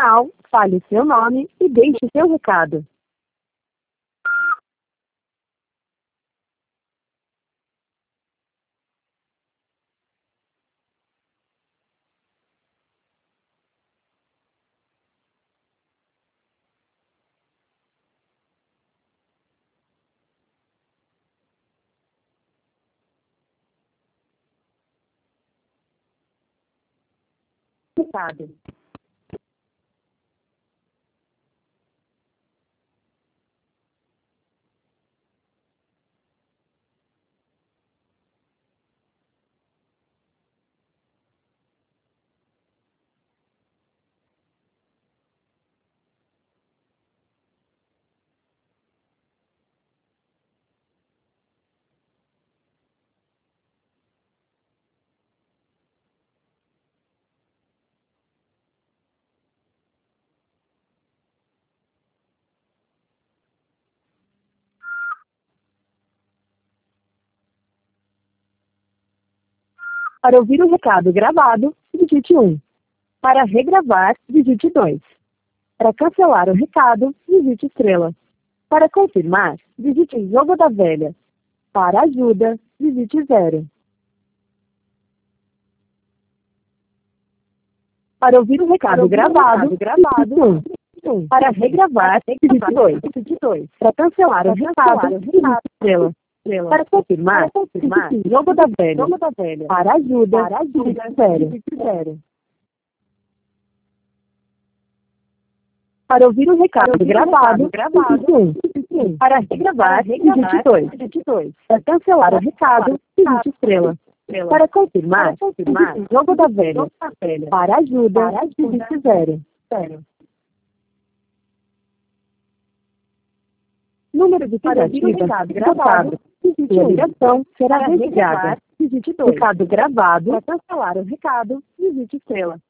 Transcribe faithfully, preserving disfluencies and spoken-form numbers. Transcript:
final, fale seu nome e deixe seu recado. Recado. Para ouvir o recado gravado, digite um. Para regravar, digite dois. Para cancelar o recado, digite estrela. Para confirmar, digite jogo da velha. Para ajuda, digite zero. Para ouvir o recado ouvir gravado, o recado gravado digite um. Para regravar, digite dois. Para cancelar o recado, digite estrela. Para confirmar, para confirmar jogo da velha. Jogo da velha. Para ajuda, para ajuda zero. zero. Para ouvir o recado ouvir gravado, o recado gravado digite um. Para regravar, digite dois. Para cancelar o recado, digite estrela. Para confirmar, para confirmar jogo da velha. Para ajuda, para ajuda digite zero. zero. Número de tentativas gravado. Sua ligação será retirada. Digite dois. Recado gravado. Para cancelar o recado, digite estrela.